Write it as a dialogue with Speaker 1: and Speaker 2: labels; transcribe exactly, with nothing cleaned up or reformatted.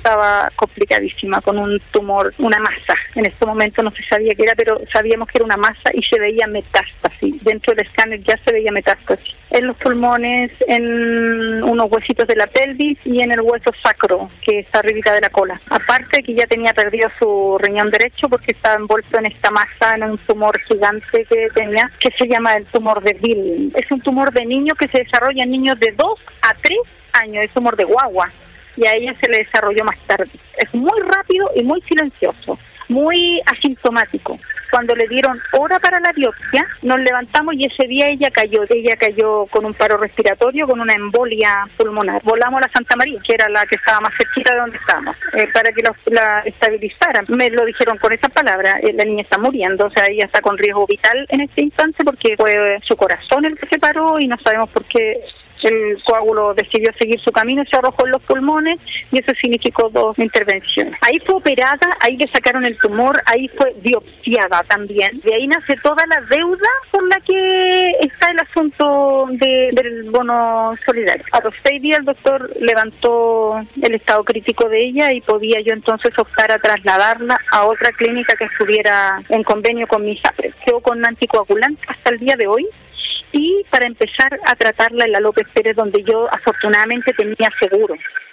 Speaker 1: estaba complicadísima, con un tumor, una masa. En este momento no se sabía qué era, pero sabíamos que era una masa y se veía metástasis. Dentro del escáner ya se veía metástasis. En los pulmones, en unos huesitos de la pelvis y en el hueso sacro, que está arribita de la cola. Aparte que ya tenía perdido su riñón derecho porque estaba envuelto en esta masa, en un tumor gigante que tenía, que se llama el tumor de Bill. Es un tumor de niño que se desarrolla en niños de dos a tres años, es tumor de guagua, y a ella se le desarrolló más tarde. Es muy rápido y muy silencioso, muy asintomático. Cuando le dieron hora para la biopsia, nos levantamos y ese día ella cayó. Ella cayó con un paro respiratorio, con una embolia pulmonar. Volamos a la Santa María, que era la que estaba más cerquita de donde estábamos, eh, para que la, la estabilizaran. Me lo dijeron con esas palabras, eh, la niña está muriendo, o sea, ella está con riesgo vital en este instante porque fue su corazón el que se paró y no sabemos por qué. El coágulo decidió seguir su camino y se arrojó en los pulmones y eso significó dos intervenciones. Ahí fue operada, ahí le sacaron el tumor, ahí fue biopsiada también. De ahí nace toda la deuda por la que está el asunto de, del bono solidario. A los seis días el doctor levantó el estado crítico de ella y podía yo entonces optar a trasladarla a otra clínica que estuviera en convenio con MISAPRE. Quedó con anticoagulante hasta el día de hoy. Y para empezar a tratarla en la López Pérez, donde yo afortunadamente tenía seguro.